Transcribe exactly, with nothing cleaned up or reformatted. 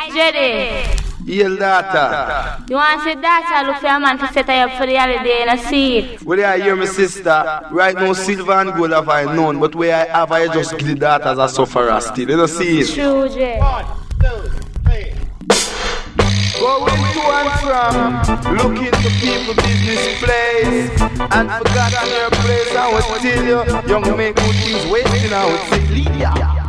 Jetty. Yell data. You want to see data? Look for a man to set her up for the holiday and I see it. Well, I hear my sister. Right now, silver and gold have I known, but where I have I just give the data as a sufferer still. You don't see it. True, Jet. One, two, three. Going to and from, looking to people business place, and forgotten your place. I would tell you, young men good things waiting. I would say, Lydia.